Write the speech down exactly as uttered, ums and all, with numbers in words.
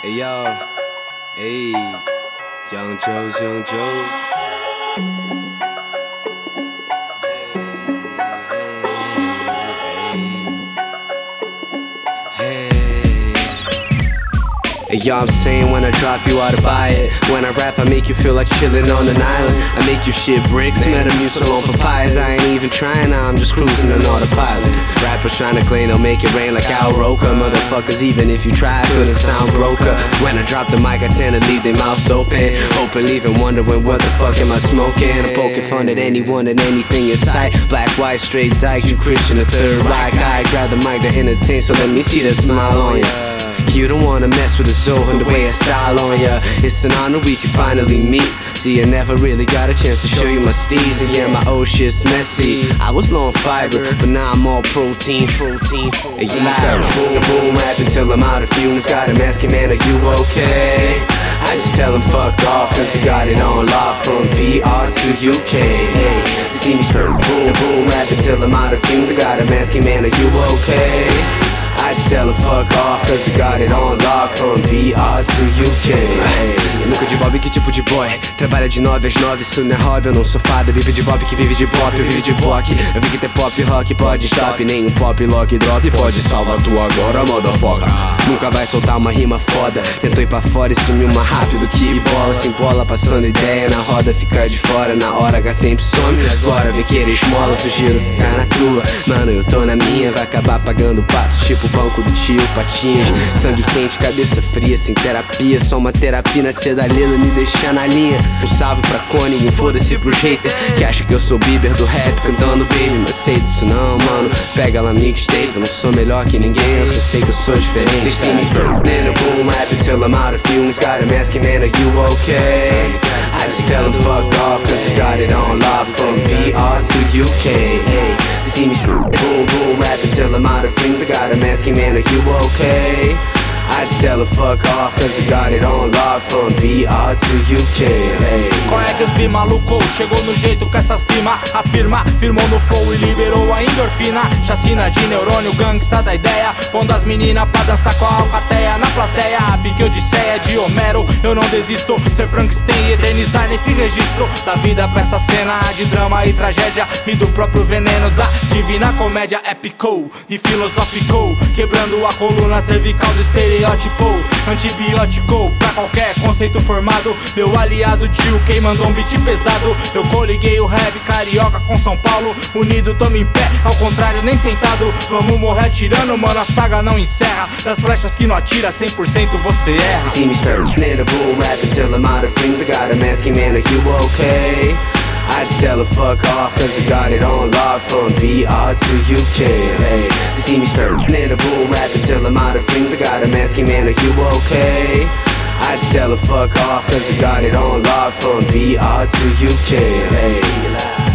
Hey yo, hey, Young Joe's, Young Joe. Hey, yo, I'm saying when I drop you oughta buy it. When I rap I make you feel like chillin' on an island. I make you shit bricks, Metamucil on papayas. I ain't even trying now, I'm just cruising on autopilot. Rappers trying to claim they'll make it rain like Al Roker. Motherfuckers, even if you try, couldn't sound broker. When I drop the mic I tend to leave their mouths open, open, leaving wondering what the fuck am I smoking. I'm poking fun at anyone and anything in sight. Black, white, straight dykes, you Christian, a third Reich. I grab the mic to entertain, so let me see that smile on ya. You don't wanna mess with the Zoe and the way I style on ya. It's an honor we can finally meet. See, I never really got a chance to show you my steez. And yeah, my old shit's messy. I was low on fiber, but now I'm all protein, protein. And yeah, start boom, boom, rapping till I'm out of fumes. Got him asking, man, are you okay? I just tell him fuck off, cause I got it on lock from B R to U K. Hey, see me start boom, boom, rapping till I'm out of fumes. I got him asking, man, are you okay? I just tell him fuck off, cause I got it on lock from B R to U K. Nunca de Bob, que tipo de boy? Trabalha de nove às nove, isso não é hobby. Eu não sou fada, bebê de Bob que vive de pop. Eu vivo de block, eu vi que ter pop rock pode stop. Nem um pop lock drop pode salvar tu agora, motherfucker. Nunca vai soltar uma rima foda. Tentou ir pra fora e sumiu mais rápido que bola. Sem bola, passando ideia na roda, fica de fora. Na hora H sempre some, agora vê querer esmola. Sugiro ficar na tua, mano, eu tô na minha. Vai acabar pagando pato, tipo o banco do tio Patinhas. Sangue quente, cabeça fria, sem terapia. Só uma terapia na sedalena, me deixar na linha. Um salve pra Cone e um foda-se pro hater que acha que eu sou Bieber do rap cantando baby. Mas sei disso não, mano, pega lá mixtape. Eu não sou melhor que ninguém, eu só sei que eu sou diferente. They see me in a boom, rapping till I'm out of fumes. Got him asking, man, are you okay? I just tell him fuck off, cause I got it on lock from B R to U K. Hey, see me boom, boom, rapping till I'm out of fumes. I got him asking, man, are you okay? I just tell him fuck off, cause I got it on lock from B R to U K. Hey. Qual é que os bi malucou? Chegou no jeito com essas rimas. Afirma, firmou no flow e liberou a endorfina. Chacina de neurônio, gangsta da ideia. Pondo as meninas pra dançar com a alcateia. Na plateia, a pique odisseia de Homero. Eu não desisto, ser Frankenstein e eternizar nesse registro da vida pra essa cena de drama e tragédia. E do próprio veneno da divina comédia. Épico e filosófico, quebrando a coluna cervical do estereótipo. Antibiótico pra qualquer conceito formado. Meu aliado Gil, quem mandou um beat pesado. Eu coliguei o rap carioca com São Paulo. Unido, tamo em pé, ao contrário nem sentado. Vamos morrer atirando, mano, a saga não encerra. Das flechas que não atira, cem por cento você erra. See me starting in a boom, rapping till I'm out of fumes. I got him asking, man, are you okay? I just tell him fuck off, cause I got it on lock from B R to U K. Hey, see me starting in a boom, rapping till I'm out of fumes. I got him asking, man, are you okay? I just tell him fuck off, cause I got it on lock from B R to U K. Hey.